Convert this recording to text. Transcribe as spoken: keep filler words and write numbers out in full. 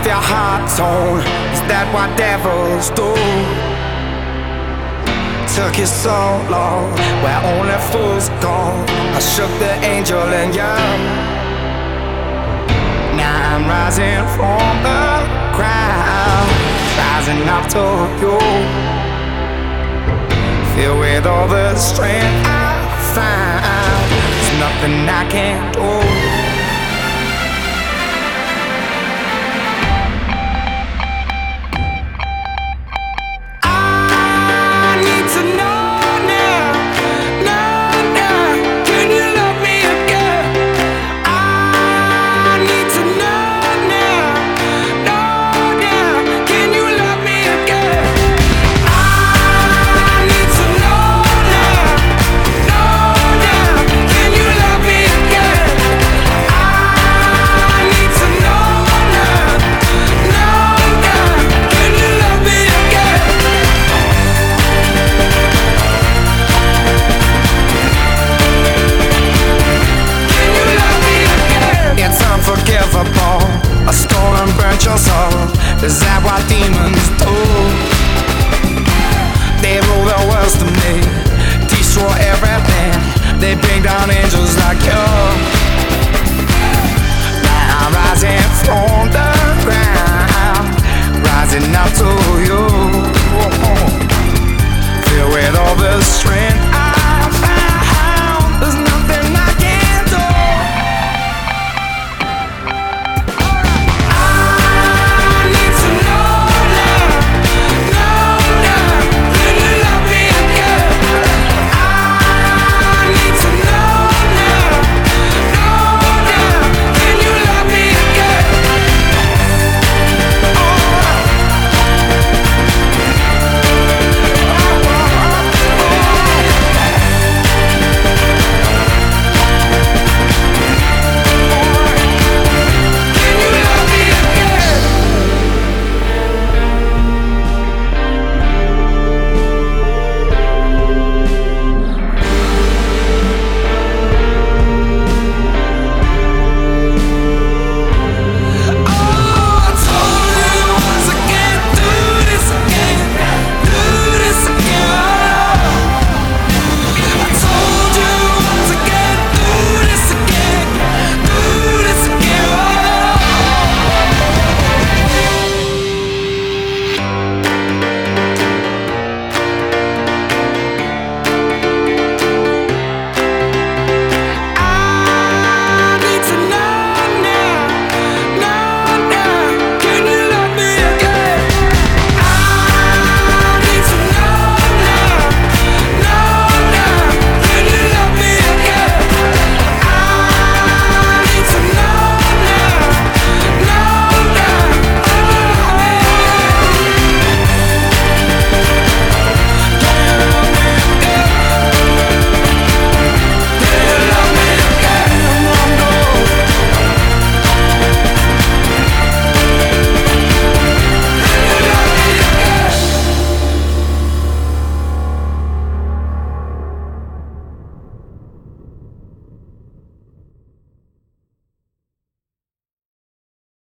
your heart torn? Is that what devils do? Took you so long, where only fools go. I shook the angel in you. Now I'm rising from the ground, rising up to you. Filled with all the strength I find, there's nothing I can't do. I stole and burnt your soul. Is that what demons do? They rule the world to me, destroy everything. They bring down angels like you. Now I'm rising from